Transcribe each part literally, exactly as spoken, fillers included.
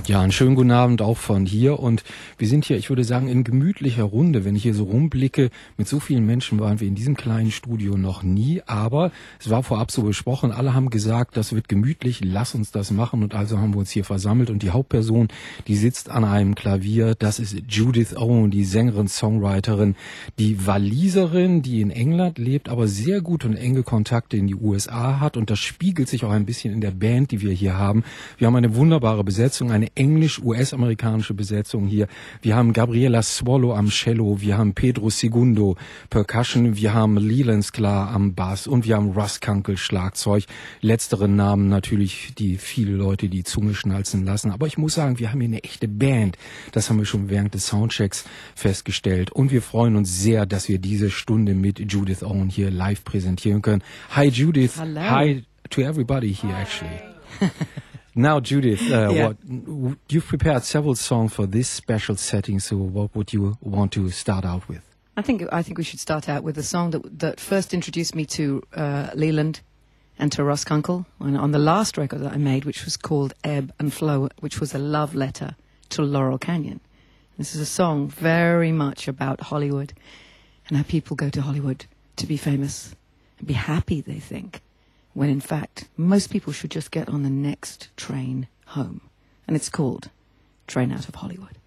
Ja, einen schönen guten Abend auch von hier und wir sind hier, ich würde sagen, in gemütlicher Runde. Wenn ich hier so rumblicke, mit so vielen Menschen waren wir in diesem kleinen Studio noch nie, aber es war vorab so besprochen, alle haben gesagt, das wird gemütlich, lass uns das machen und also haben wir uns hier versammelt und die Hauptperson, die sitzt an einem Klavier, das ist Judith Owen, die Sängerin, Songwriterin, die Waliserin, die in England lebt, aber sehr gute und enge Kontakte in die U S A hat und das spiegelt sich auch ein bisschen in der Band, die wir hier haben. Wir haben eine wunderbare Besetzung, eine englisch-U S-amerikanische Besetzung hier. Wir haben Gabriela Swallow am Cello, wir haben Pedro Segundo Percussion, wir haben Leland Sklar am Bass und wir haben Russ Kunkel Schlagzeug. Letzteren Namen natürlich, die viele Leute die Zunge schnalzen lassen. Aber ich muss sagen, wir haben hier eine echte Band. Das haben wir schon während des Soundchecks festgestellt. Und wir freuen uns sehr, dass wir diese Stunde mit Judith Owen hier live präsentieren können. Hi Judith. Hello. Hi to everybody here actually. Now, Judith, uh, yeah. what, you've prepared several songs for this special setting. So, what would you want to start out with? I think I think we should start out with a song that that first introduced me to uh, Leland and to Russ Kunkel on, on the last record that I made, which was called Ebb and Flow, which was a love letter to Laurel Canyon. This is a song very much about Hollywood and how people go to Hollywood to be famous and be happy, they think, when in fact most people should just get on the next train home. And it's called Train Out of Hollywood.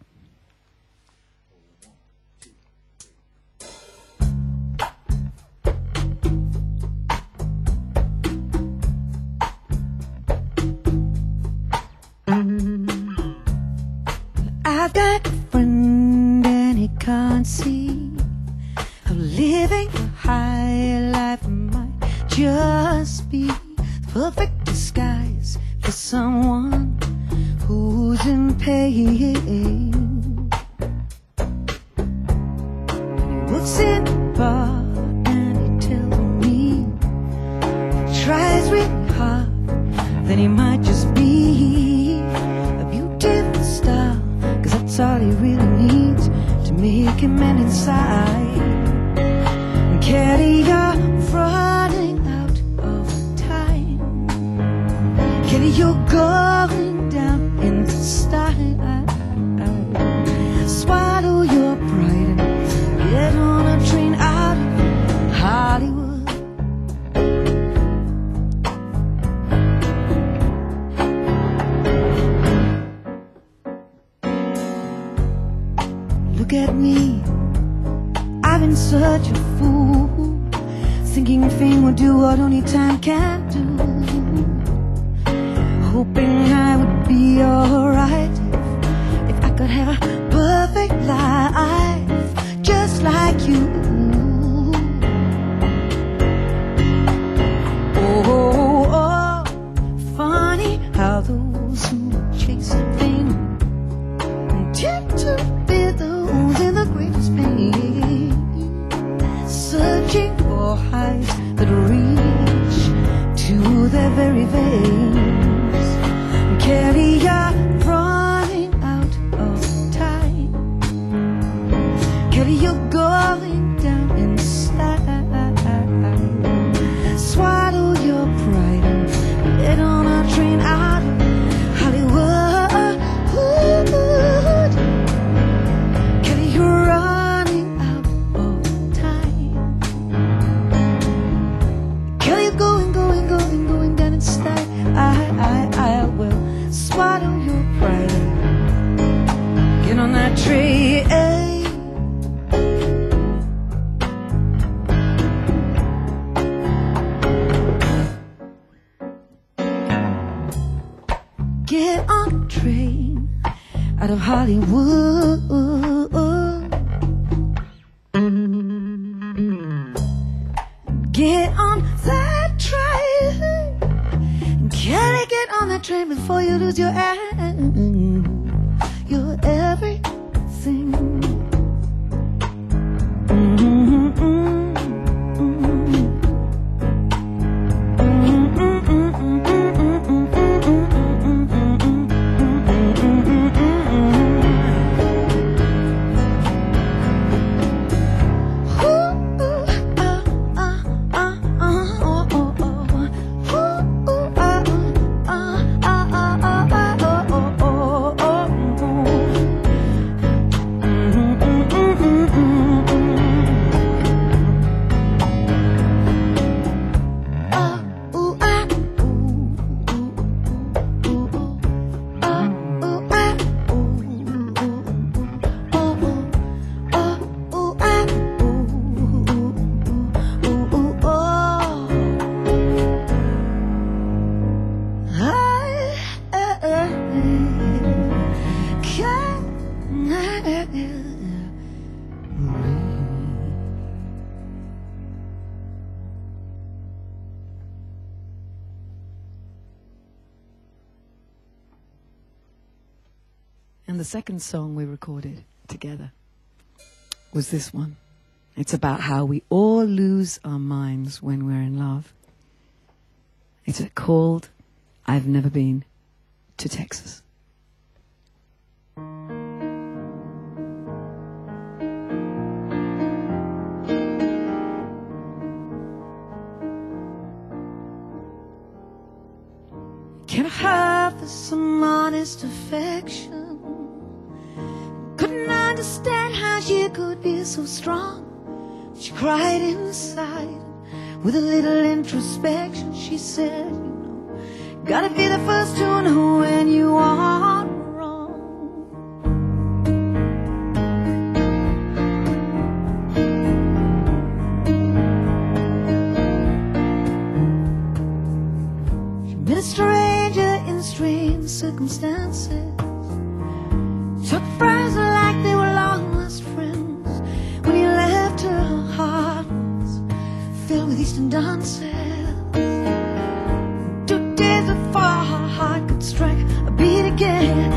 I've got a friend and he can't see how living a high life might just be the perfect disguise for someone who's in pain. He works in a bar and he tells me he tries really hard, then he might just be a beautiful star, 'cause that's all he really needs to make him an inside. And Kelly, you're running out of time. Kelly, you're going down in style. Swallow your pride and get on a train out of Hollywood. Look at me, I've been such a fool, thinking fame will do what only time can do, hoping I would be alright if, if I could have a perfect life just like you. Oh, oh, oh, funny how those who chase fame tend to be those in the greatest pain, searching for heights that reach to their very veins. Carry your running out of time. Carry your going down in style. Swallow your pride and get on a train out of Hollywood. Carry your running out of time. Carry your going, going, going, going down in style. I, I, I will swallow your pride. Get on that train. Get on a train out of Hollywood. Get on that train. Can I get on that train before you lose your end? Your everything. Mm-hmm, mm-hmm, And the second song we recorded together was this one. It's about how we all lose our minds when we're in love. It's called I've Never Been to Texas. Can I have some honest affection? Couldn't understand how she could be so strong. She cried inside with a little introspection. She said, you know, gotta be the first to know when you are wrong. She met a stranger in strange circumstances. Took friends like they were long lost friends. When he left her, her heart was filled with Eastern dances. Two days before her heart could strike a beat again.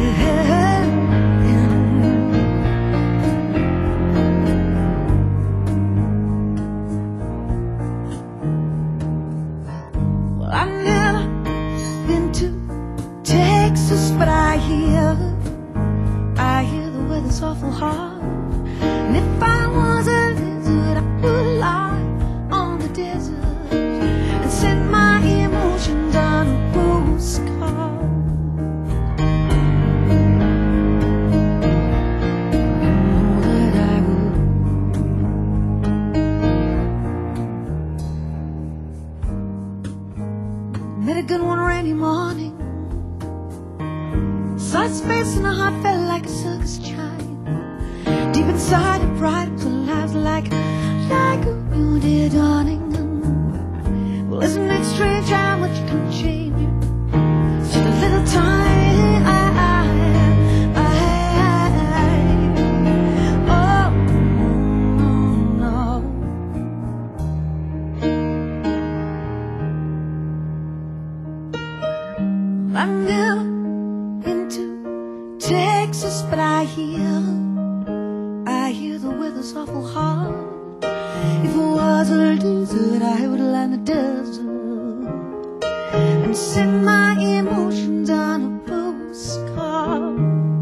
Well, I've never been to Texas, but I hear I hear the weather's awful hard. And if I was a lizard, I would lie on the desert and send my emotions on a postcard. Oh, that I would. Met a good one rainy morning. Saw his face and her heart felt like a circus chime. Deep inside her pride was alive like, like a real dear darling. Well, isn't it strange how much can change you? Just a little time. I, I, I, oh, no, no. I've never been to Texas, but I hear I hear the weather's awful hard. If I was a lizard, I would lie in the desert and send my emotions on a postcard.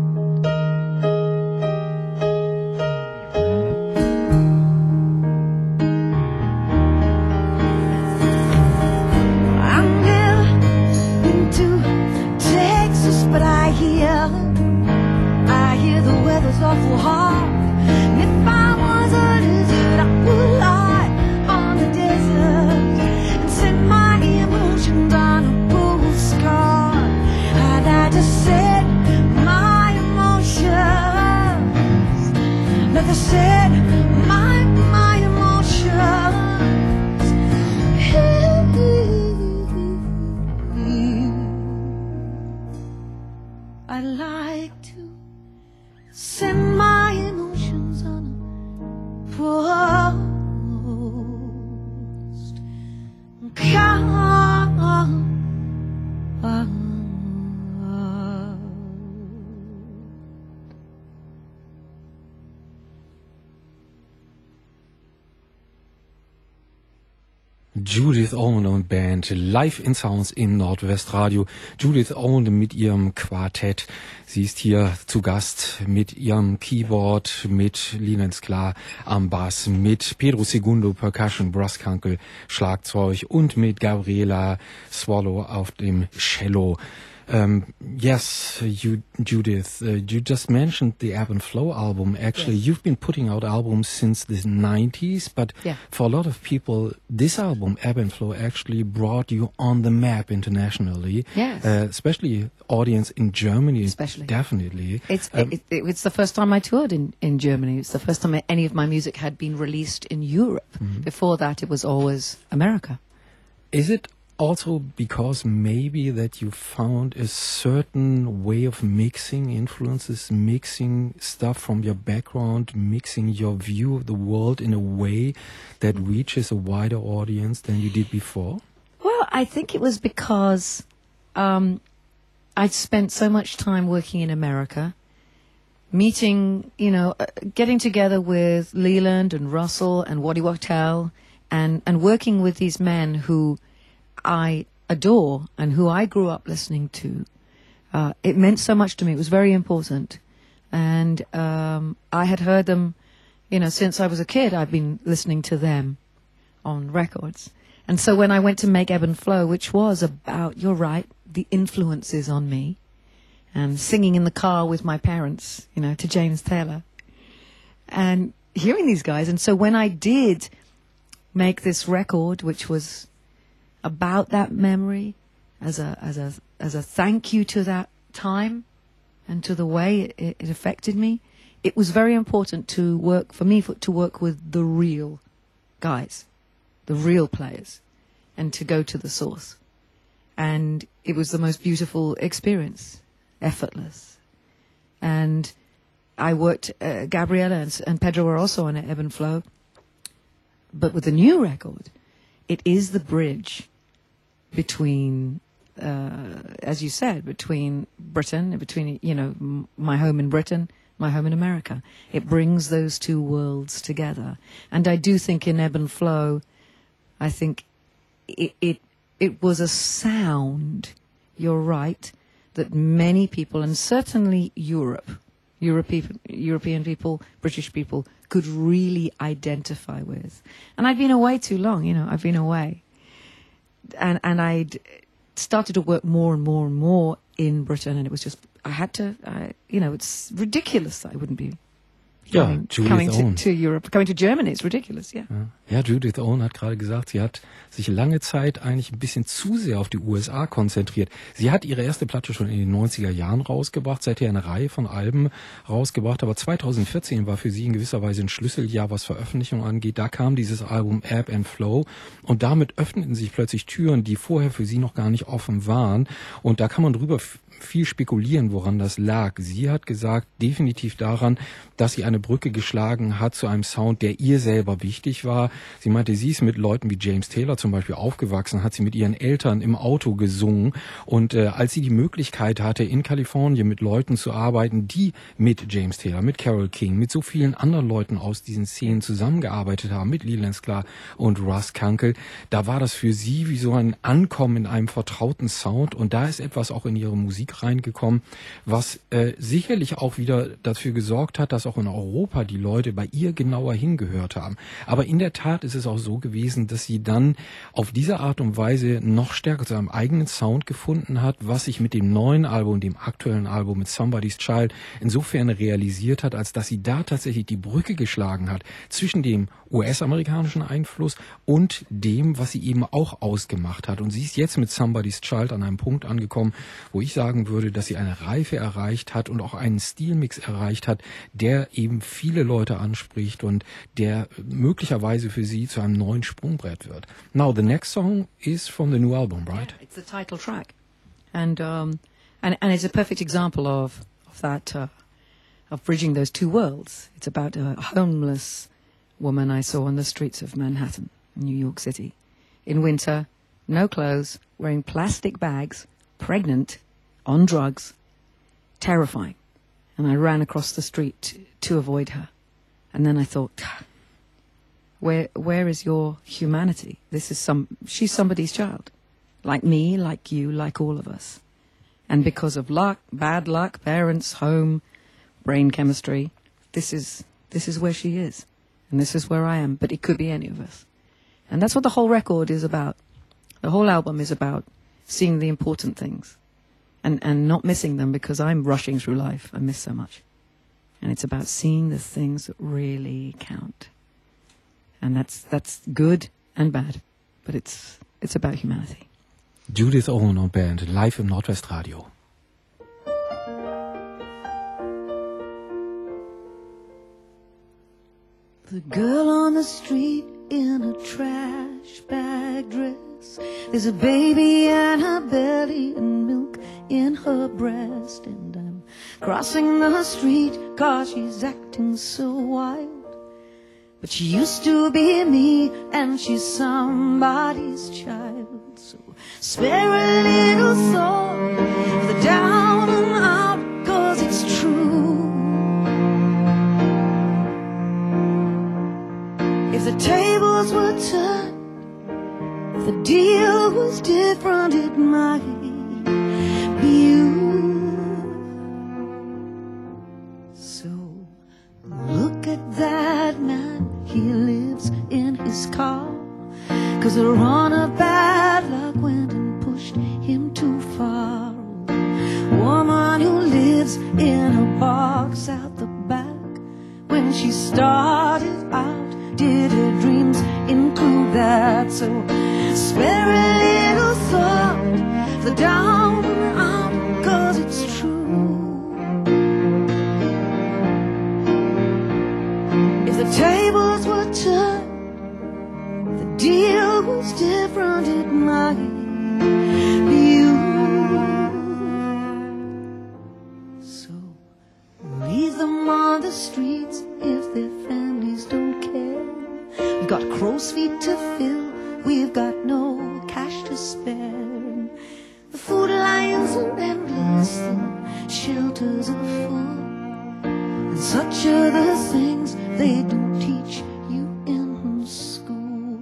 I've never been to Texas, but I hear I hear the weather's awful hard. And if I was a lizard, I would lie on the desert and send my emotions on a postcard. And I just said my emotions. Never said my, my emotions. I like to send my emotions on a post card. Judith Owen und Band live in Sounds in Nordwestradio. Judith Owen mit ihrem Quartett. Sie ist hier zu Gast mit ihrem Keyboard, mit Leland Sklar am Bass, mit Pedro Segundo Percussion, Bruskunkel, Schlagzeug und mit Gabriela Swallow auf dem Cello. Um, yes, you, Judith, uh, you just mentioned the Ebb and Flow album. Actually, yes. You've been putting out albums since the nineties, but yeah. for a lot of people, this album, Ebb and Flow, actually brought you on the map internationally. Yes. Uh, especially audience in Germany. Especially. Definitely. It's, um, it, it, it's the first time I toured in, in Germany. It's the first time any of my music had been released in Europe. Mm-hmm. Before that, it was always America. Is it also because maybe that you found a certain way of mixing influences, mixing stuff from your background, mixing your view of the world in a way that reaches a wider audience than you did before? Well, I think it was because um, I'd spent so much time working in America meeting, you know, uh, getting together with Leland and Russell and Waddy Wachtel and, and working with these men who I adore and who I grew up listening to. Uh, it meant so much to me. It was very important. And um, I had heard them, you know, since I was a kid. I've been listening to them on records. And so when I went to make Ebb and Flow, which was about, you're right, the influences on me, and singing in the car with my parents, you know, to James Taylor, and hearing these guys. And so when I did make this record, which was about that memory, as a as a as a thank you to that time and to the way it, it affected me, it was very important to work for me for, to work with the real guys, the real players, and to go to the source. And it was the most beautiful experience. Effortless. And I worked, uh, Gabriella and, and Pedro were also on Ebb and Flow. But with the new record, it is the bridge between, uh, as you said, between Britain, between, you know, m- my home in Britain, my home in America. It brings those two worlds together. And I do think in Ebb and Flow, I think it, it, it was a sound, you're right, that many people, and certainly Europe, European, European people, British people, could really identify with. And I'd been away too long, you know, I've been away. And and I'd started to work more and more and more in Britain, and it was just, I had to, I, you know, it's ridiculous that I wouldn't be Ja, coming, Judith coming Owen. to, to Europe, coming to Germany, it's ridiculous, yeah. Ja. ja, Judith Owen hat gerade gesagt, sie hat sich lange Zeit eigentlich ein bisschen zu sehr auf die U S A konzentriert. Sie hat ihre erste Platte schon in den neunziger Jahren rausgebracht, seither eine Reihe von Alben rausgebracht, aber zweitausendvierzehn war für sie in gewisser Weise ein Schlüsseljahr, was Veröffentlichung angeht. Da kam dieses Album Ebb and Flow und damit öffneten sich plötzlich Türen, die vorher für sie noch gar nicht offen waren, und da kann man drüber viel spekulieren, woran das lag. Sie hat gesagt, definitiv daran, dass sie eine Brücke geschlagen hat zu einem Sound, der ihr selber wichtig war. Sie meinte, sie ist mit Leuten wie James Taylor zum Beispiel aufgewachsen, hat sie mit ihren Eltern im Auto gesungen, und äh, als sie die Möglichkeit hatte, in Kalifornien mit Leuten zu arbeiten, die mit James Taylor, mit Carole King, mit so vielen anderen Leuten aus diesen Szenen zusammengearbeitet haben, mit Leland Sklar und Russ Kunkel, da war das für sie wie so ein Ankommen in einem vertrauten Sound, und da ist etwas auch in ihre Musik reingekommen, was äh, sicherlich auch wieder dafür gesorgt hat, dass auch in Europa die Leute bei ihr genauer hingehört haben. Aber in der Tat ist es auch so gewesen, dass sie dann auf diese Art und Weise noch stärker zu einem eigenen Sound gefunden hat, was sich mit dem neuen Album, dem aktuellen Album mit Somebody's Child insofern realisiert hat, als dass sie da tatsächlich die Brücke geschlagen hat zwischen dem U S-amerikanischen Einfluss und dem, was sie eben auch ausgemacht hat. Und sie ist jetzt mit Somebody's Child an einem Punkt angekommen, wo ich sagen würde, dass sie eine Reife erreicht hat und auch einen Stilmix erreicht hat, der eben viele Leute anspricht und der möglicherweise für sie zu einem neuen Sprungbrett wird. Now, the next song is from the new album, right? Yeah, it's the title track. And, um, and, and it's a perfect example of, of that, uh, of bridging those two worlds. It's about a homeless woman I saw on the streets of Manhattan, New York City. In winter, no clothes, wearing plastic bags, pregnant, on drugs, terrifying. And I ran across the street to, to avoid her. And then I thought, where where is your humanity? This is some, she's somebody's child. Like me, like you, like all of us. And because of luck, bad luck, parents, home, brain chemistry, this is this is where she is. And this is where I am. But it could be any of us. And that's what the whole record is about. The whole album is about seeing the important things. And, and not missing them, because I'm rushing through life. I miss so much. And it's about seeing the things that really count. And that's that's good and bad. But it's it's about humanity. Judith Owen und Band, live im Nordwestradio. The girl on the street in a trash bag dress. There's a baby and her belly and milk in her breast. And I'm crossing the street cause she's acting so wild. But she used to be me and she's somebody's child. So spare a little thought for the down and out, cause it's true. it might be you. So look at that man, he lives in his car, 'cause a run of bad luck went and pushed him too far. Woman who lives in a box out the back, when she started out, did her dreams include that? So spare a little thought for down and out, 'cause it's true. If the tables were turned, the deal was different, it might be you. So leave them on the streets if their families don't care. We've got crow's feet to fill, we've got no cash to spare. The food lines are endless, the shelters are full, and such are the things they don't teach you in school.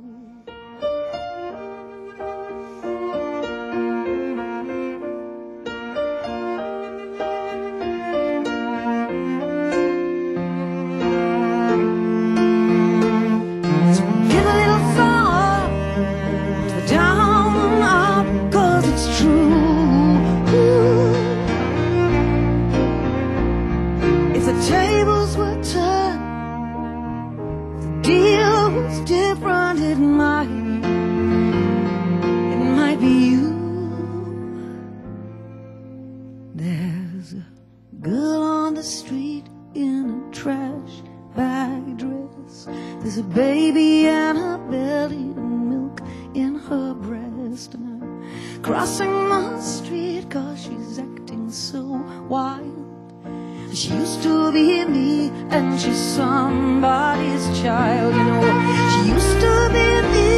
So give a little thought to down and up, 'cause it's true. If the tables were turned, the deal was different, it might, it might be you. There's a girl on the street in a trash bag dress. There's a baby in her belly and milk in her breast. And I'm crossing my street 'cause she's acting so wild. She used to be me, and she's somebody's child, you know. She used to be me,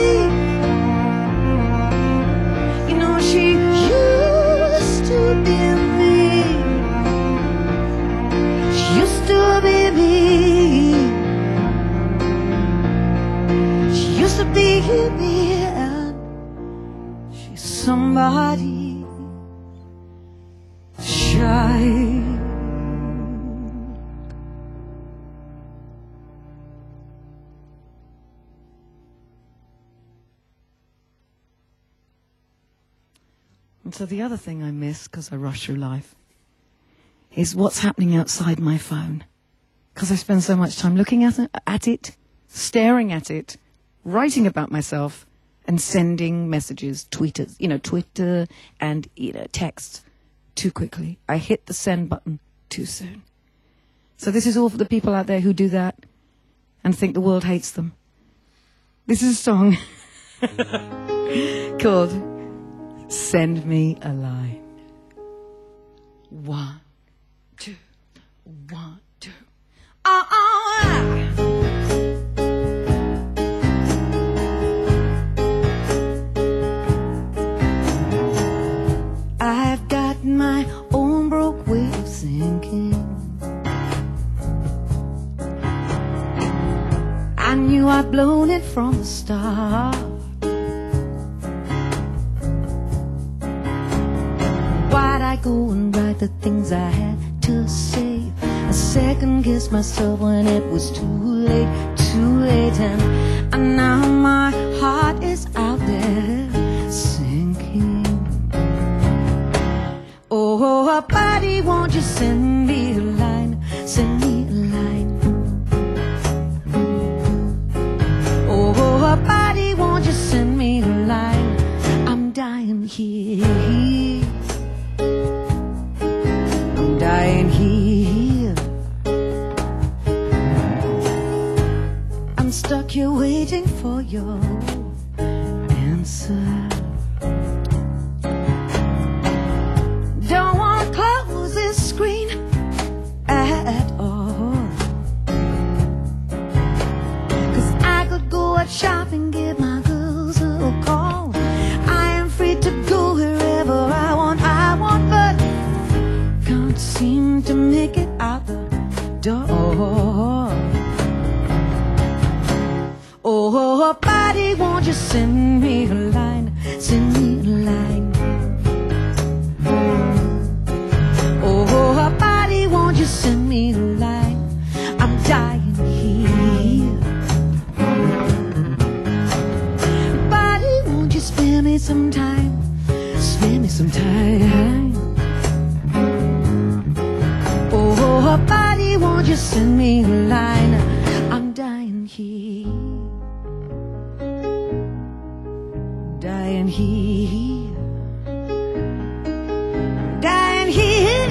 you know. She used to be me. She used to be me. She used to be me, and she's somebody's child. And so the other thing I miss, because I rush through life, is what's happening outside my phone. Because I spend so much time looking at it, at it, staring at it, writing about myself, and sending messages, tweeters, you know, Twitter and you know, texts too quickly. I hit the send button too soon. So this is all for the people out there who do that and think the world hates them. This is a song called Send Me a Line. One, two, one, two. Oh, oh, ah. I've got my own broke way of thinking. I knew I'd blown it from the start. Why'd I go and write the things I had to say? I second guessed myself when it was too late, too late. And, and now my heart is out there sinking. Oh, buddy, won't you send me a line, send me a line. Oh, buddy, won't you send me a line. I'm dying here, I'm dying here. I'm stuck here waiting for your answer. Don't want to close this screen at all, 'cause I could go out shopping, give my girls a call. I am free to go wherever I want, I want, but can't seem to make it out the door. Oh, buddy, won't you send me a line? Send me a line. Oh, buddy, won't you send me a line? I'm dying here. Buddy, won't you spare me some time? Spare me some time. Oh, buddy, won't you send me a line? I'm dying here. Dying here. Dying here.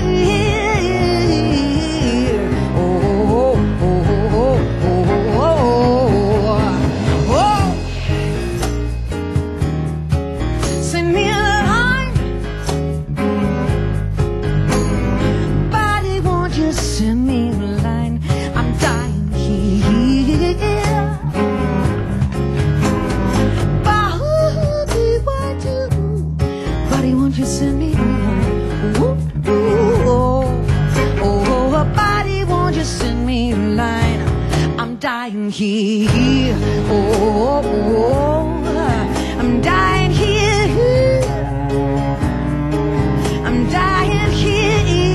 Oh, oh, oh, oh, oh, oh, oh. Send me a line. Buddy, won't you send me a line? I'm dying here. Buddy, what do? Buddy, won't you send me a line? Ooh, ooh, oh, oh, buddy, won't you send me a line? I'm dying here. Oh, oh, I'm dying here. I'm dying here.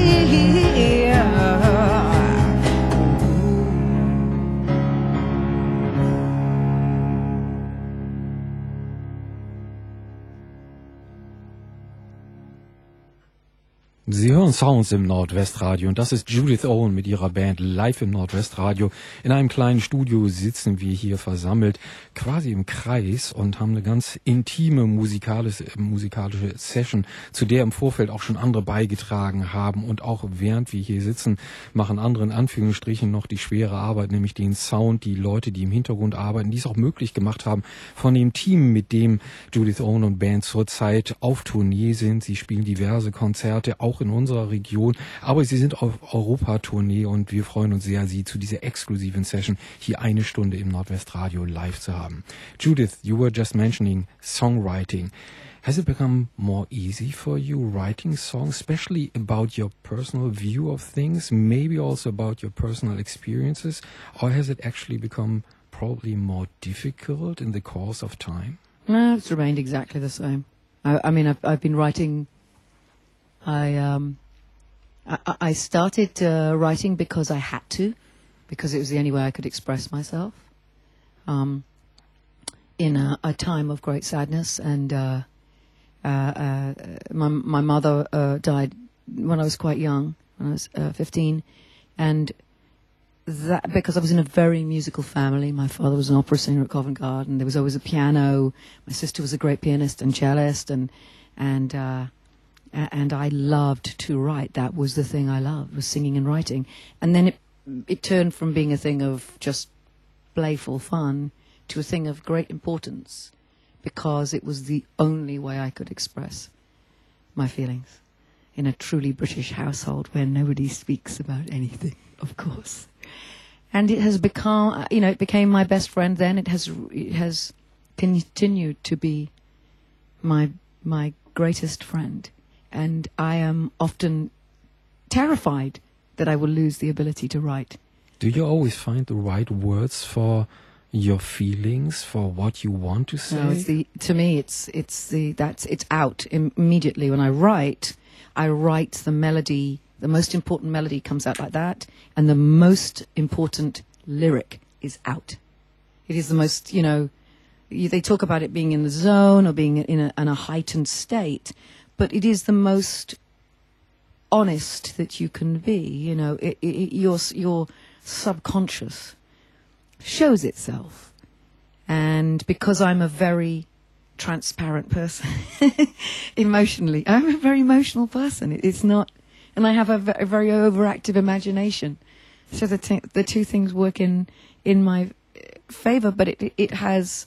Sie hören Sounds im Nordwestradio und das ist Judith Owen mit ihrer Band live im Nordwestradio. In einem kleinen Studio sitzen wir hier versammelt, quasi im Kreis und haben eine ganz intime musikalische, musikalische Session, zu der im Vorfeld auch schon andere beigetragen haben. Und auch während wir hier sitzen, machen andere in Anführungsstrichen noch die schwere Arbeit, nämlich den Sound, die Leute, die im Hintergrund arbeiten, die es auch möglich gemacht haben von dem Team, mit dem Judith Owen und Band zurzeit auf Tournee sind. Sie spielen diverse Konzerte, auch in unserer Region, aber sie sind auf Europatournee und wir freuen uns sehr, sie zu dieser exklusiven Session hier eine Stunde im Nordwestradio live zu haben. Judith, you were just mentioning songwriting. Has it become more easy for you writing songs, especially about your personal view of things, maybe also about your personal experiences, or has it actually become probably more difficult in the course of time? No, it's remained exactly the same. I, I mean, I've, I've been writing. I um, I, I started uh, writing because I had to, because it was the only way I could express myself. Um, in a, a time of great sadness, and uh, uh, uh, my my mother uh, died when I was quite young, when I was uh, fifteen, and that because I was in a very musical family. My father was an opera singer at Covent Garden. There was always a piano. My sister was a great pianist and cellist, and and. Uh, And I loved to write. That was the thing I loved, was singing and writing. And then it it turned from being a thing of just playful fun to a thing of great importance, because it was the only way I could express my feelings in a truly British household where nobody speaks about anything, of course. And it has become, you know, it became my best friend then. It has it has continued to be my my greatest friend. And I am often terrified that I will lose the ability to write. Do you always find the right words for your feelings, for what you want to say? No, it's the, to me, it's it's the that's it's out im- immediately when I write. I write the melody. The most important melody comes out like that, and the most important lyric is out. It is the most, you know. You, they talk about it being in the zone or being in a, in a heightened state. But it is the most honest that you can be. You know, it, it, your your subconscious shows itself, and because I'm a very transparent person, emotionally, I'm a very emotional person. It, it's not, and I have a, v- a very overactive imagination, so the t- the two things work in in my favor. But it it has,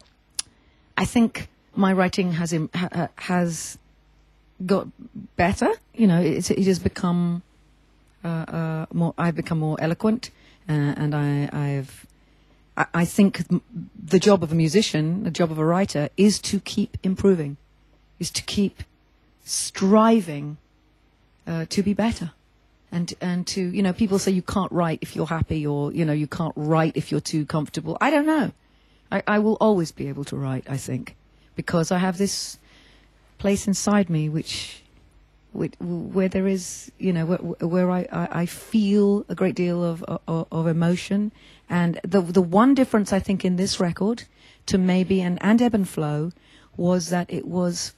I think, my writing has im- ha- has. got better, you know. It's, it has become uh, uh, more. I've become more eloquent, uh, and I, I've. I, I think the job of a musician, the job of a writer, is to keep improving, is to keep striving uh, to be better, and and to, you know, people say you can't write if you're happy, or, you know, you can't write if you're too comfortable. I don't know. I, I will always be able to write, I think, because I have this place inside me which, which where there is, you know, where, where I, I, I feel a great deal of, of, of emotion. And the the one difference, I think, in this record to maybe, and, and Ebb and Flow, was that it was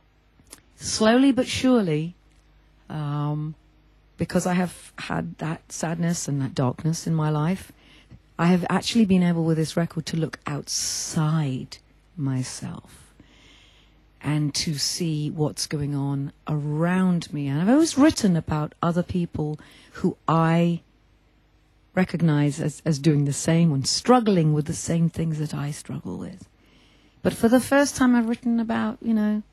slowly but surely, um, because I have had that sadness and that darkness in my life, I have actually been able with this record to look outside myself and to see what's going on around me. And I've always written about other people who I recognize as, as doing the same and struggling with the same things that I struggle with. But for the first time I've written about, you know,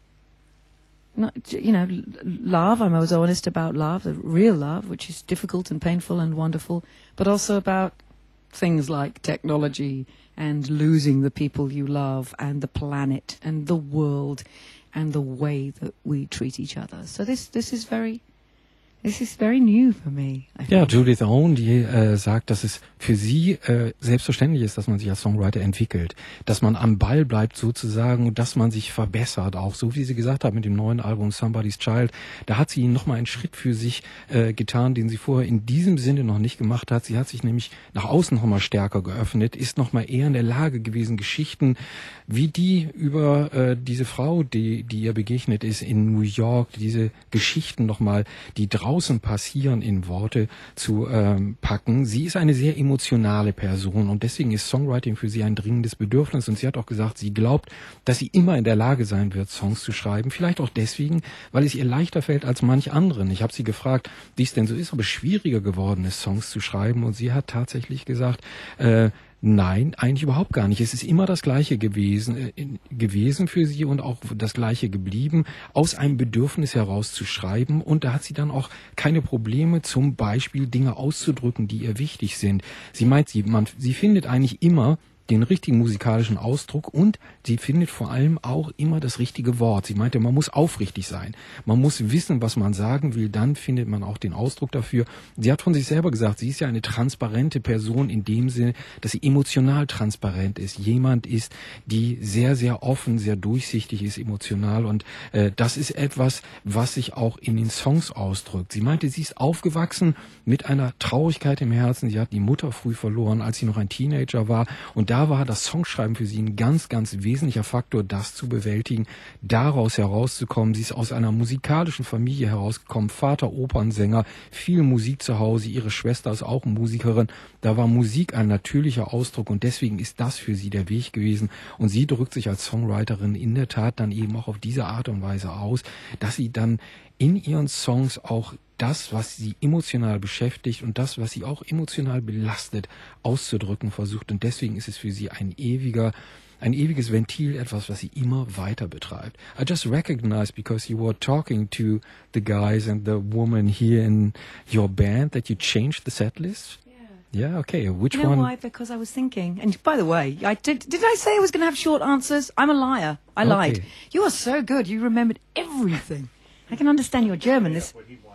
not, you know, love. I'm always honest about love, the real love, which is difficult and painful and wonderful, but also about things like technology and losing the people you love and the planet and the world and the way that we treat each other. So this this is very this is very new for me. Ja, Judith Owen, die äh, sagt, dass es für sie äh, selbstverständlich ist, dass man sich als Songwriter entwickelt, dass man am Ball bleibt sozusagen und dass man sich verbessert, auch so wie sie gesagt hat mit dem neuen Album Somebody's Child. Da hat sie nochmal einen Schritt für sich äh, getan, den sie vorher in diesem Sinne noch nicht gemacht hat. Sie hat sich nämlich nach außen nochmal stärker geöffnet, ist nochmal eher in der Lage gewesen, Geschichten wie die über äh, diese Frau, die, die ihr begegnet ist in New York, diese Geschichten nochmal, die draußen passieren, in Worte zu ähm, packen. Sie ist eine sehr emotionale Person und deswegen ist Songwriting für sie ein dringendes Bedürfnis und sie hat auch gesagt, sie glaubt, dass sie immer in der Lage sein wird, Songs zu schreiben. Vielleicht auch deswegen, weil es ihr leichter fällt als manch anderen. Ich habe sie gefragt, wie es denn so ist, ob es schwieriger geworden ist, Songs zu schreiben und sie hat tatsächlich gesagt, äh, nein, eigentlich überhaupt gar nicht. Es ist immer das Gleiche gewesen, äh, gewesen für sie und auch das Gleiche geblieben, aus einem Bedürfnis heraus zu schreiben. Und da hat sie dann auch keine Probleme, zum Beispiel Dinge auszudrücken, die ihr wichtig sind. Sie meint, sie, man, sie findet eigentlich immer den richtigen musikalischen Ausdruck und sie findet vor allem auch immer das richtige Wort. Sie meinte, man muss aufrichtig sein. Man muss wissen, was man sagen will, dann findet man auch den Ausdruck dafür. Sie hat von sich selber gesagt, sie ist ja eine transparente Person in dem Sinne, dass sie emotional transparent ist. Jemand ist, die sehr, sehr offen, sehr durchsichtig ist, emotional und äh, das ist etwas, was sich auch in den Songs ausdrückt. Sie meinte, sie ist aufgewachsen mit einer Traurigkeit im Herzen. Sie hat die Mutter früh verloren, als sie noch ein Teenager war und da war das Songschreiben für sie ein ganz, ganz wesentlicher Faktor, das zu bewältigen, daraus herauszukommen. Sie ist aus einer musikalischen Familie herausgekommen, Vater Opernsänger, viel Musik zu Hause, ihre Schwester ist auch Musikerin. Da war Musik ein natürlicher Ausdruck und deswegen ist das für sie der Weg gewesen. Und sie drückt sich als Songwriterin in der Tat dann eben auch auf diese Art und Weise aus, dass sie dann in ihren Songs auch das, was sie emotional beschäftigt und das, was sie auch emotional belastet, auszudrücken versucht. Und deswegen ist es für sie ein ewiger, ein ewiges Ventil, etwas, was sie immer weiter betreibt. I just recognized, because you were talking to the guys and the woman here in your band, that you changed the set list. Yeah, okay. Which you know one? Why? Because I was thinking, and by the way, I did. Did I say I was going to have short answers? I'm a liar. I Okay. lied. You are so good. You remembered everything. I can understand your German. This.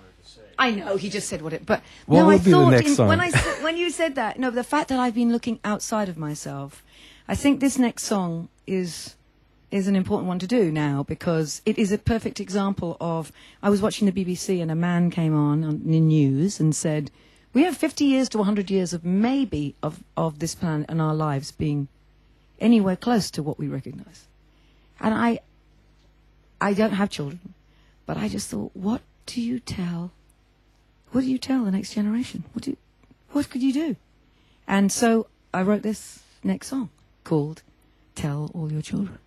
I know he just said what it. But What no, will I be the thought next in, song? when I said, when you said that. No, the fact that I've been looking outside of myself. I think this next song is is an important one to do now because it is a perfect example of. I was watching the B B C and a man came on on the news and said, "We have fifty years to one hundred years of maybe of of this planet and our lives being anywhere close to what we recognize." And I, I don't have children, but I just thought, what do you tell? What do you tell the next generation? What do, you, what could you do? And so I wrote this next song called "Tell All Your Children."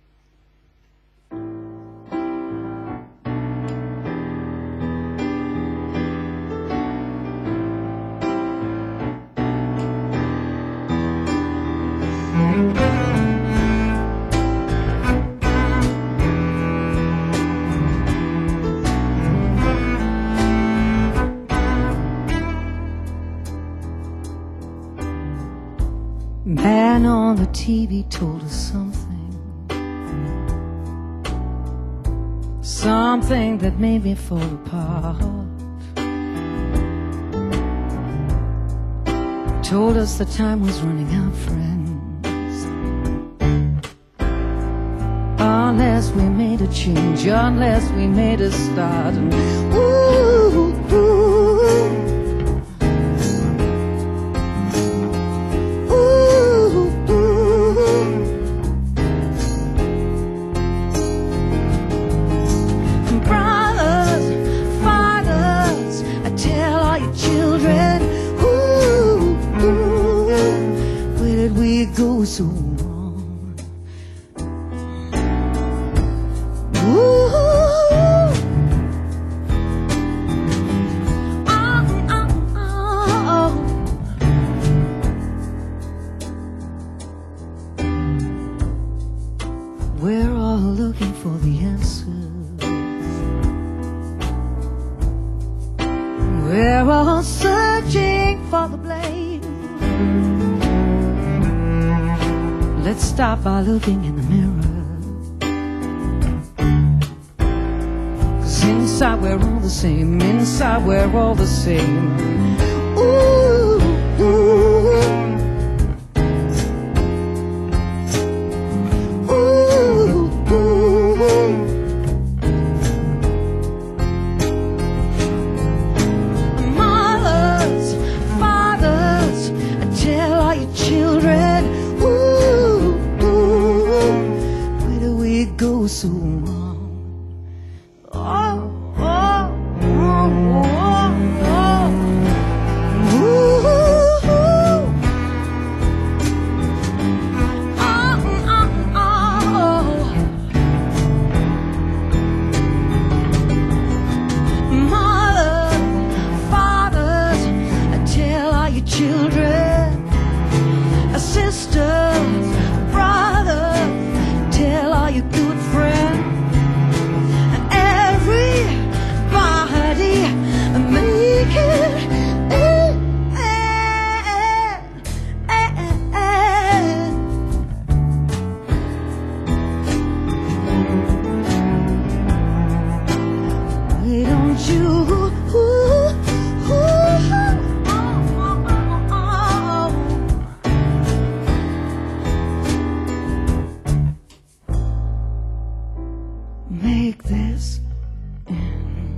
Man on the T V told us something, something that made me fall apart. Told us the time was running out, friends. unless we made a change, unless we made a start. And ooh, ooh, ooh, ooh. Brothers, fathers, I tell all your children, ooh, ooh, where did we go so wrong? Ooh, oh, oh, oh. We're all looking for the answer. We're all searching for the blame. Let's start by looking in the mirror. 'Cause inside we're all the same. Inside we're all the same. Ooh, ooh. Ooh, ooh. Mothers, fathers, I tell all your children, ooh, ooh, where do we go so wrong? Oh, oh, oh, oh, oh. Ooh, ooh. Oh, oh, oh. Mothers, fathers, I tell all your children, sisters, brothers, tell all your good friends, everybody make it. Why don't you make this end?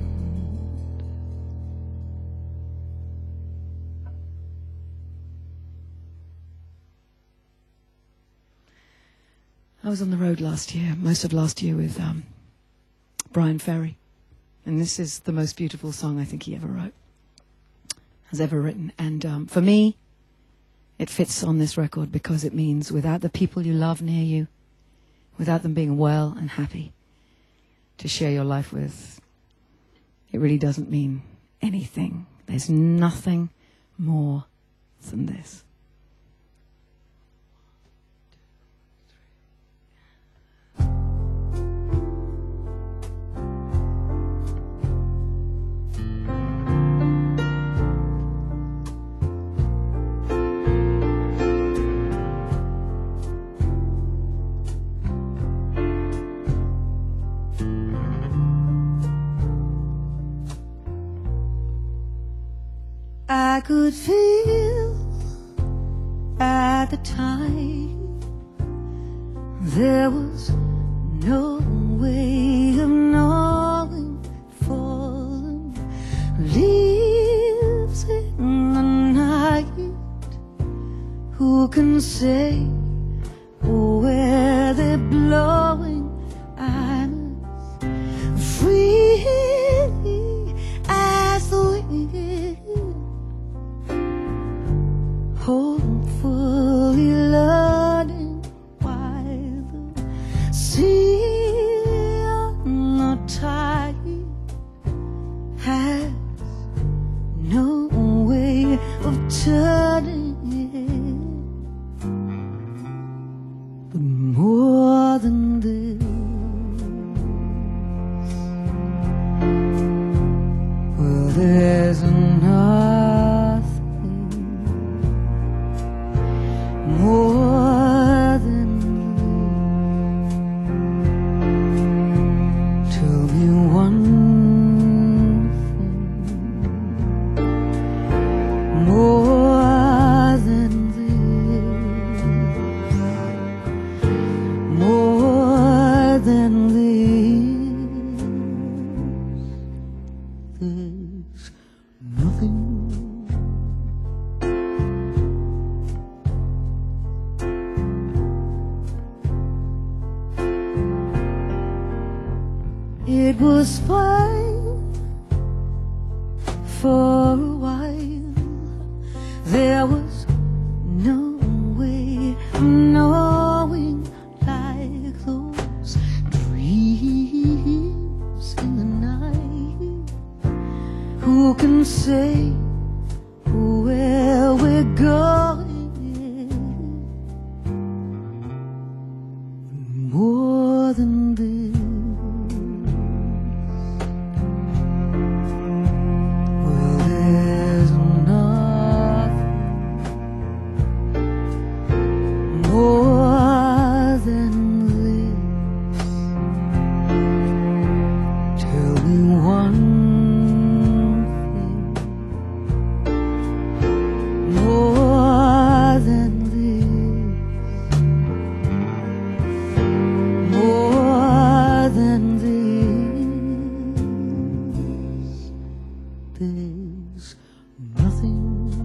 I was on the road last year, most of last year, with um, Brian Ferry. And this is the most beautiful song I think he ever wrote, has ever written. And um, for me, it fits on this record because it means without the people you love near you, without them being well and happy to share your life with, it really doesn't mean anything. There's nothing more than this. I could feel at the time there was no way of knowing, falling leaves in the night. Who can say where they're blowing? I'm free as the wind, hopefully learning why the sea on the tide has no way of turning it. But more than this, well, there's nothing more than this. Tell me one thing more than this, more than this. it was fine for a while. There was no way of knowing like those dreams in the night. Who can say where we're going? More than this, well, there's nothing more than this. Tell me one thing more than more than this. There's nothing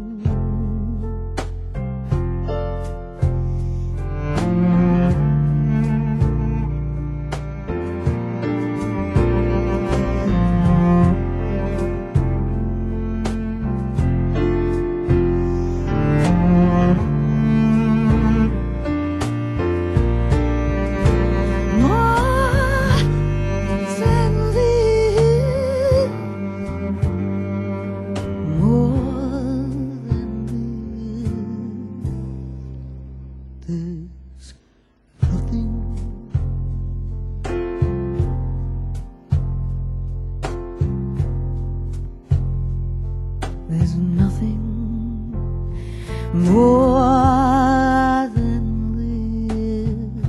There's nothing more than this.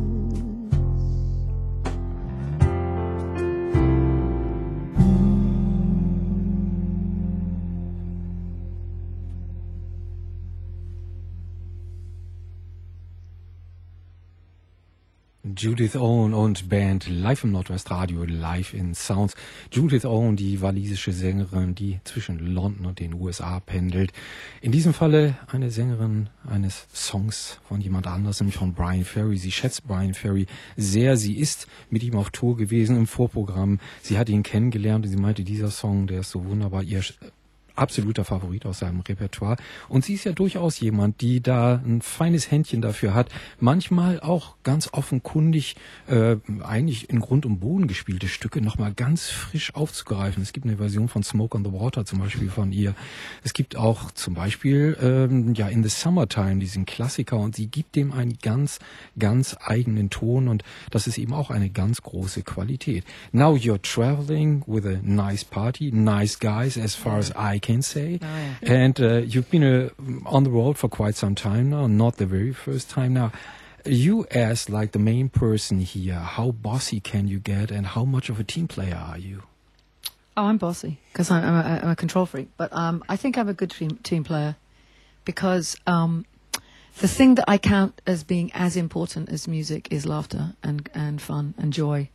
Judith Owen und Band live im Nordwestradio, live in Sounds. Judith Owen, die walisische Sängerin, die zwischen London und den U S A pendelt. In diesem Falle eine Sängerin eines Songs von jemand anderes, nämlich von Bryan Ferry. Sie schätzt Bryan Ferry sehr. Sie ist mit ihm auf Tour gewesen im Vorprogramm. Sie hat ihn kennengelernt und sie meinte, dieser Song, der ist so wunderbar. Ihr absoluter Favorit aus seinem Repertoire. Und sie ist ja durchaus jemand, die da ein feines Händchen dafür hat, manchmal auch ganz offenkundig äh, eigentlich in Grund und Boden gespielte Stücke nochmal ganz frisch aufzugreifen. Es gibt eine Version von Smoke on the Water zum Beispiel von ihr. Es gibt auch zum Beispiel ähm, ja In the Summertime, diesen Klassiker, und sie gibt dem einen ganz, ganz eigenen Ton, und das ist eben auch eine ganz große Qualität. Now you're traveling with a nice party, nice guys as far as I can say. Oh, yeah. And uh, you've been uh, on the road for quite some time now, not the very first time now. You as like the main person here, how bossy can you get, and how much of a team player are you? Oh, I'm bossy because I'm, I'm, a, I'm a control freak. But um, I think I'm a good team, team player because um, the thing that I count as being as important as music is laughter and, and fun and joy.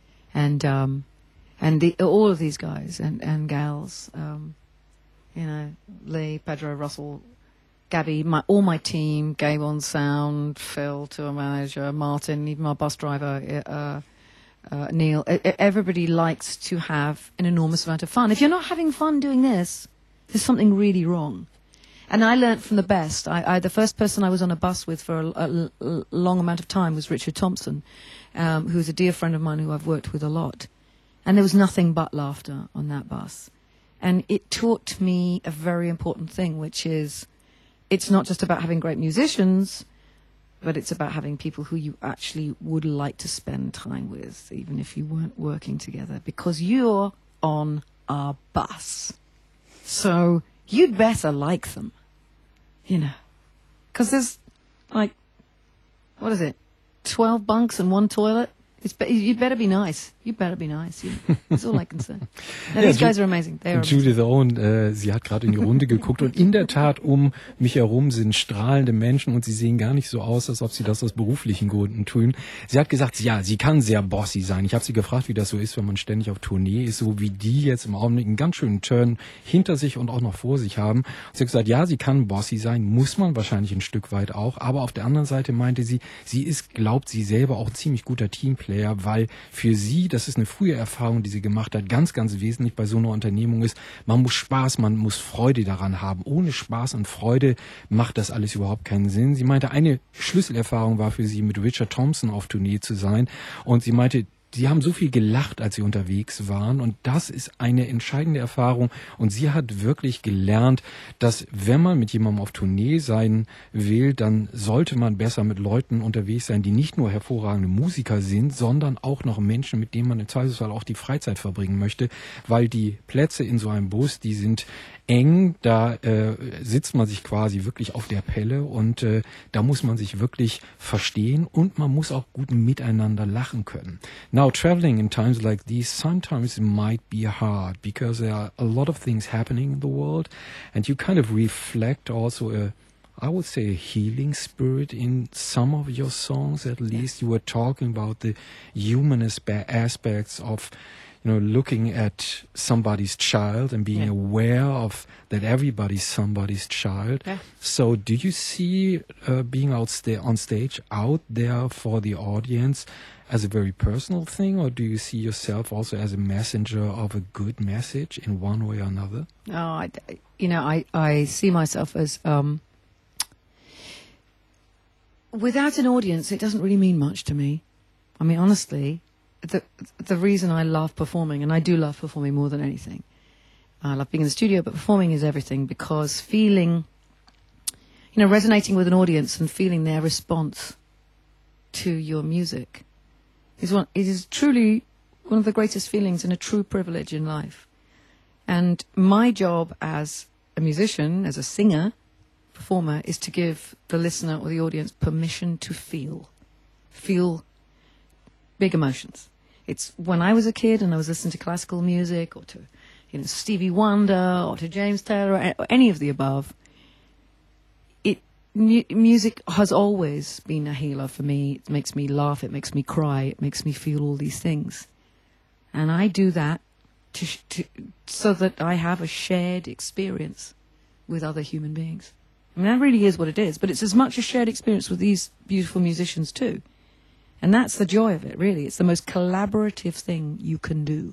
And um, and the, all of these guys and, and gals, um, you know, Lee, Pedro, Russell, Gabby, my, all my team, Gabe on sound, Phil, tour manager, Martin, even my bus driver, uh, uh, Neil. Everybody likes to have an enormous amount of fun. If you're not having fun doing this, there's something really wrong. And I learnt from the best. I, I, the first person I was on a bus with for a, a, a long amount of time was Richard Thompson, um, who's a dear friend of mine who I've worked with a lot. And there was nothing but laughter on that bus. And it taught me a very important thing, which is it's not just about having great musicians, but it's about having people who you actually would like to spend time with, even if you weren't working together, because you're on a bus. So you'd better like them, you know, because there's like, what is it, twelve bunks and one toilet? It's be- you'd better be nice. You better be nice. You know? That's all I can say. No, these ja, guys are amazing. They are Judith amazing. Owen, äh, sie hat gerade in die Runde geguckt und in der Tat um mich herum sind strahlende Menschen und sie sehen gar nicht so aus, als ob sie das aus beruflichen Gründen tun. Sie hat gesagt, ja, sie kann sehr bossy sein. Ich habe sie gefragt, wie das so ist, wenn man ständig auf Tournee ist, so wie die jetzt im Augenblick einen ganz schönen Turn hinter sich und auch noch vor sich haben. Sie hat gesagt, ja, sie kann bossy sein, muss man wahrscheinlich ein Stück weit auch, aber auf der anderen Seite meinte sie, sie ist, glaubt sie selber auch ein ziemlich guter Teamplayer, weil für sie das ist eine frühe Erfahrung, die sie gemacht hat, ganz, ganz wesentlich bei so einer Unternehmung ist, man muss Spaß, man muss Freude daran haben. Ohne Spaß und Freude macht das alles überhaupt keinen Sinn. Sie meinte, eine Schlüsselerfahrung war für sie, mit Richard Thompson auf Tournee zu sein. Und sie meinte, sie haben so viel gelacht, als sie unterwegs waren, und das ist eine entscheidende Erfahrung. Und sie hat wirklich gelernt, dass wenn man mit jemandem auf Tournee sein will, dann sollte man besser mit Leuten unterwegs sein, die nicht nur hervorragende Musiker sind, sondern auch noch Menschen, mit denen man im Zweifelsfall auch die Freizeit verbringen möchte, weil die Plätze in so einem Bus, die sind eng, da äh, sitzt man sich quasi wirklich auf der Pelle, und äh, da muss man sich wirklich verstehen, und man muss auch gut miteinander lachen können. Now, traveling in times like these sometimes it might be hard because there are a lot of things happening in the world, and you kind of reflect also a, I would say, a healing spirit in some of your songs. At least you were talking about the human aspe- aspects of, you know, looking at somebody's child and being Yeah. aware of that everybody's somebody's child. Yeah. So do you see uh, being out sta- on stage out there for the audience as a very personal thing, or do you see yourself also as a messenger of a good message in one way or another? No, I, you know, I, I see myself as, um, without an audience, it doesn't really mean much to me. I mean, honestly, the the reason I love performing, and I do love performing more than anything, I love being in the studio, but performing is everything, because feeling, you know, resonating with an audience and feeling their response to your music is one, it is truly one of the greatest feelings and a true privilege in life. And my job as a musician, as a singer, performer, is to give the listener or the audience permission to feel, feel big emotions. It's when I was a kid and I was listening to classical music, or to, you know, Stevie Wonder, or to James Taylor, or, or any of the above. It mu- music has always been a healer for me. It makes me laugh. It makes me cry. It makes me feel all these things, and I do that to, sh- to so that I have a shared experience with other human beings. I mean, that really is what it is. But it's as much a shared experience with these beautiful musicians too. And that's the joy of it, really. It's the most collaborative thing you can do.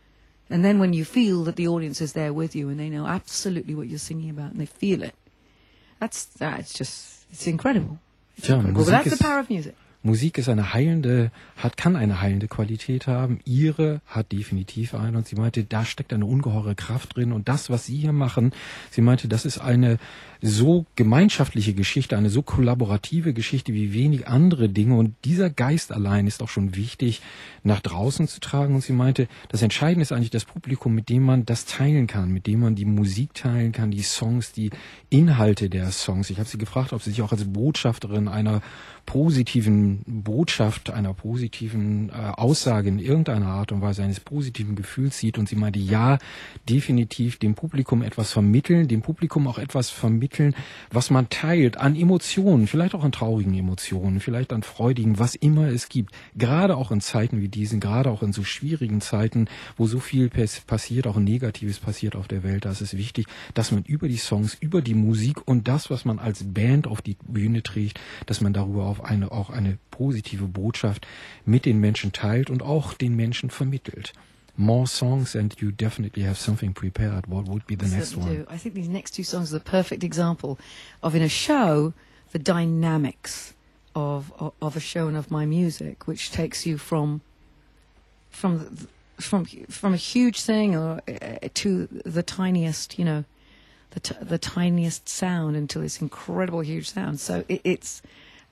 And then when you feel that the audience is there with you and they know absolutely what you're singing about and they feel it, that's, that's just, it's incredible. It's Ja, incredible. But Musik that's ist- the power of music. Musik ist eine heilende, hat, kann eine heilende Qualität haben. Ihre hat definitiv eine, und sie meinte, da steckt eine ungeheure Kraft drin, und das, was Sie hier machen, sie meinte, das ist eine so gemeinschaftliche Geschichte, eine so kollaborative Geschichte wie wenig andere Dinge, und dieser Geist allein ist auch schon wichtig, nach draußen zu tragen. Und sie meinte, das Entscheidende ist eigentlich das Publikum, mit dem man das teilen kann, mit dem man die Musik teilen kann, die Songs, die Inhalte der Songs. Ich habe sie gefragt, ob sie sich auch als Botschafterin einer positiven Botschaft, einer positiven äh, Aussage in irgendeiner Art und Weise, eines positiven Gefühls sieht, und sie meinte, ja, definitiv dem Publikum etwas vermitteln, dem Publikum auch etwas vermitteln, was man teilt an Emotionen, vielleicht auch an traurigen Emotionen, vielleicht an freudigen, was immer es gibt. Gerade auch in Zeiten wie diesen, gerade auch in so schwierigen Zeiten, wo so viel pers- passiert, auch Negatives passiert auf der Welt, da ist es wichtig, dass man über die Songs, über die Musik und das, was man als Band auf die Bühne trägt, dass man darüber auf eine, auch eine positive Botschaft mit den Menschen teilt und auch den Menschen vermittelt. More songs, and you definitely have something prepared. What would be the I next certainly one? do. I think these next two songs are the perfect example of, in a show, the dynamics of of, of a show and of my music, which takes you from from the, from from a huge thing or uh, to the tiniest, you know, the t- the tiniest sound until this incredible huge sound. So it, it's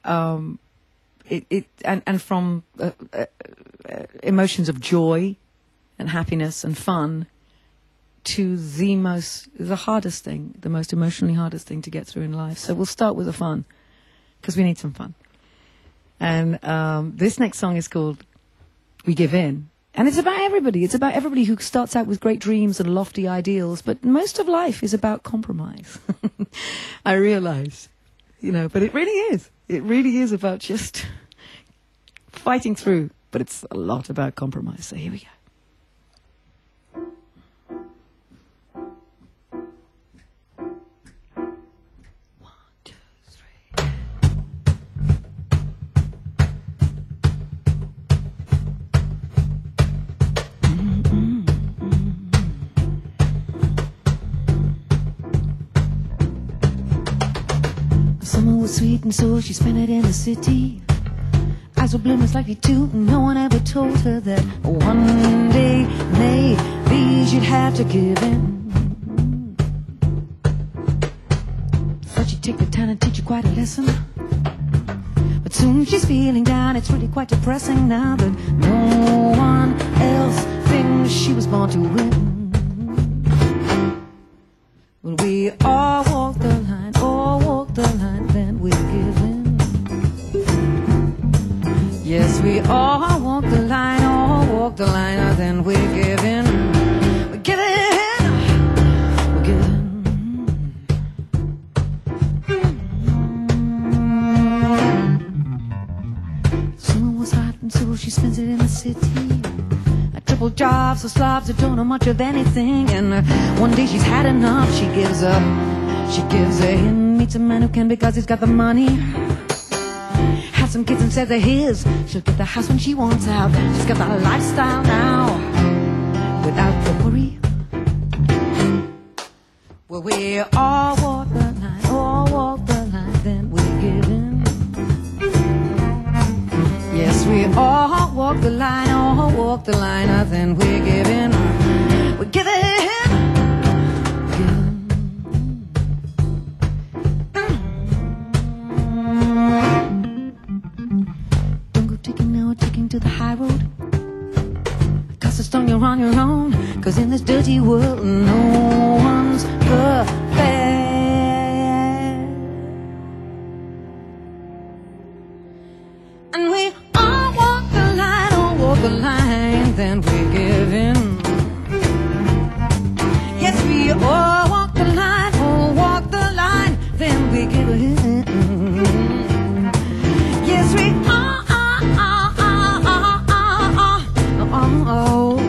um, it, it and and from uh, uh, uh, emotions of joy and happiness and fun to the most, the hardest thing, the most emotionally hardest thing to get through in life. So we'll start with the fun, because we need some fun. And um, this next song is called We Give In. And it's about everybody. It's about everybody who starts out with great dreams and lofty ideals, but most of life is about compromise. I realize, you know, but it really is. It really is about just fighting through, but it's a lot about compromise. So here we go. Summer was sweet and so she spent it in the city. Eyes were blooming slightly too. No one ever told her that one day maybe she'd have to give in. Thought she'd take the time and teach her quite a lesson. But soon she's feeling down. It's really quite depressing now that no one else thinks she was born to win. Well, we all walk the line, all walk the line, then we give in. Yes, we all walk the line, all walk the line, and then we give in. We give in, we give in. Summer was hot and so she spends it in the city. A triple job, so slobs who don't know much of anything. And uh, one day she's had enough, she gives up. She gives in, meets a man who can because he's got the money. Some kids and says they're his. She'll get the house when she wants out. She's got the lifestyle now without the worry. Well, we all walk the line, all walk the line, then we give in. Yes, we all walk the line, all walk the line, and then we give in. We give in. Give in. To the high road, cause it's done, you're on your own. Cause in this dirty world, no one's perfect. And we all walk the line, all walk the line, then we give in. Yes, we all walk the line, all walk the line, then we give in. Yes, we all. Oh,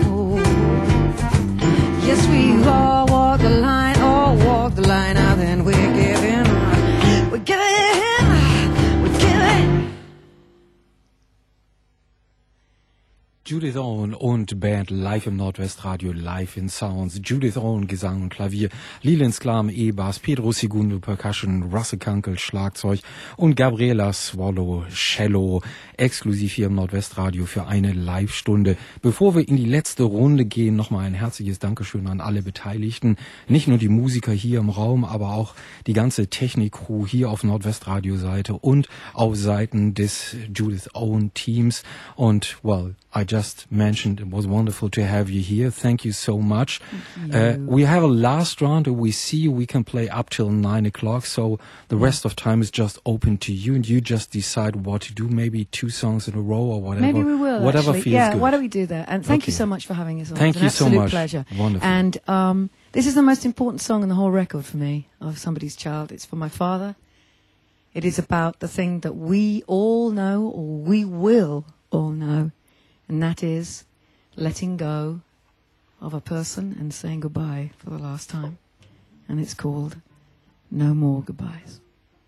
yes, we all walk the line, all walk the line, now then we give in, we give in, we give in. Judith Owen und Band live im Nordwestradio, live in Sounds. Judith Owen, Gesang und Klavier, Leland Sklar, E-Bass, Pedro Segundo, Percussion, Russell Kunkel, Schlagzeug und Gabriela Swallow, Cello, exklusiv hier im Nordwestradio für eine Live-Stunde. Bevor wir in die letzte Runde gehen, nochmal ein herzliches Dankeschön an alle Beteiligten. Nicht nur die Musiker hier im Raum, aber auch die ganze Technik-Crew hier auf Nordwestradio-Seite und auf Seiten des Judith Owen Teams. Und, well, I just mentioned it was wonderful to have you here. Thank you so much. You. Uh, we have a last round and we see we can play up till nine o'clock. So the rest of time is just open to you and you just decide what to do. Maybe two songs in a row or whatever. Maybe we will. Whatever actually. feels yeah, good. Why don't we do that? And thank okay. you so much for having us on. Thank it's an you so absolute much. pleasure. Wonderful. And um, this is the most important song in the whole record for me, of Somebody's Child. It's for my father. It is about the thing that we all know, or we will all know. And that is letting go of a person and saying goodbye for the last time. And it's called No More Goodbyes.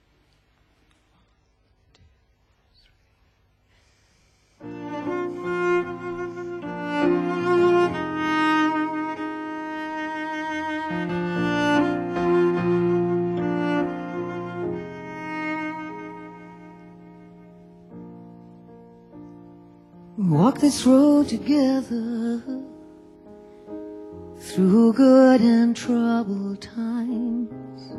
We walk this road together through good and troubled times.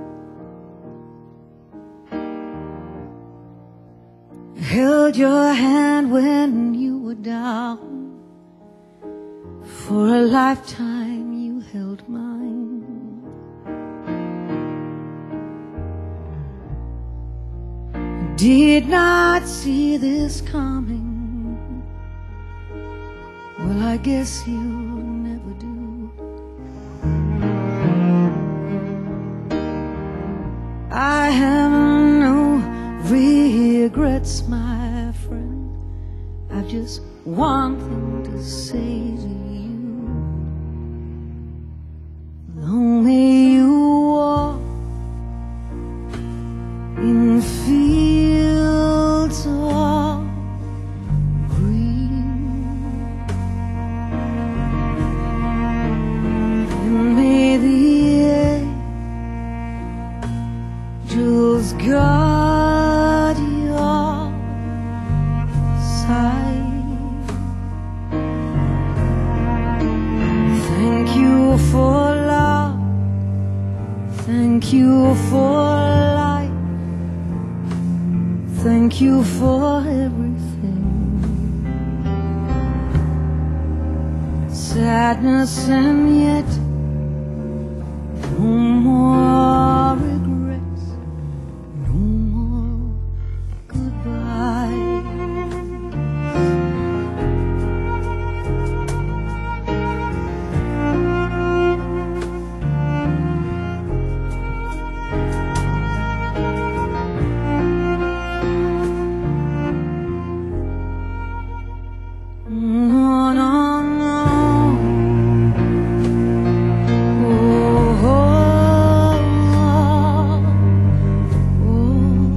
I held your hand when you were down. For a lifetime you held mine. I did not see this coming. Well, I guess you never do. I have no regrets, my friend. I've just one thing to say to you. Long may you walk in fields of angels guard your sight. Thank you for love, thank you for life, thank you for everything. Sadness and yet no more regrets, no more goodbyes. No, no, no. Oh, oh, oh, oh.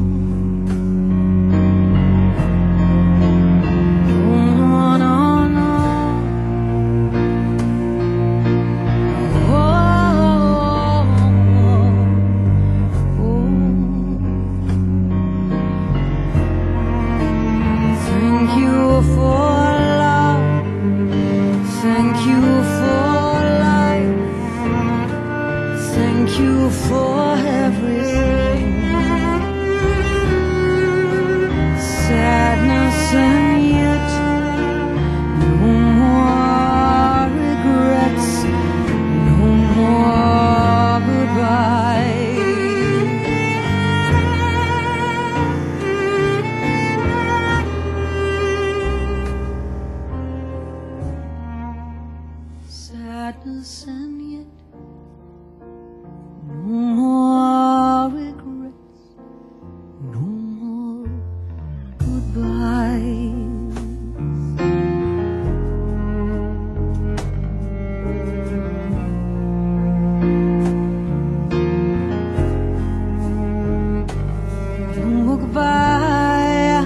No, no, no. Oh, oh, oh. Thank you for love, thank you for life, thank you for everything. Sadness and yet no more regrets, no more goodbye. Sadness and yet no more regrets, no more goodbyes. No more goodbye.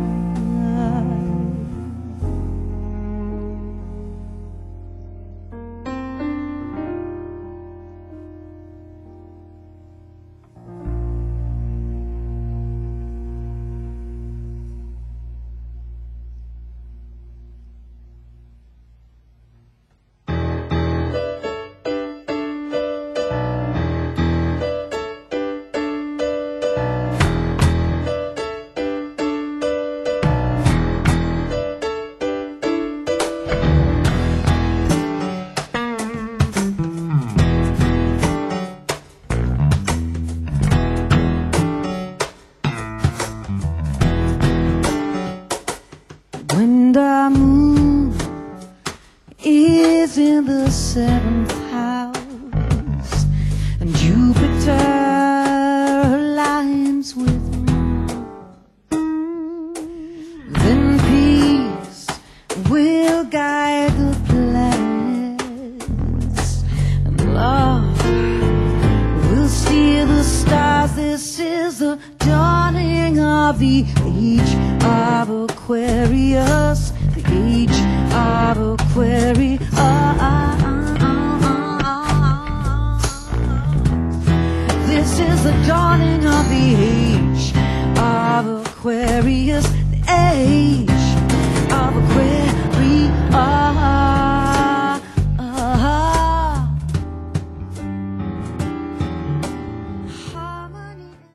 When the moon is in the seventh house and Jupiter aligns with Mars, then peace will guide the planets and love will steer the stars. This is the dawning of the age of Aquarius, the age of Aquarius. This is the dawning of the age of Aquarius, the age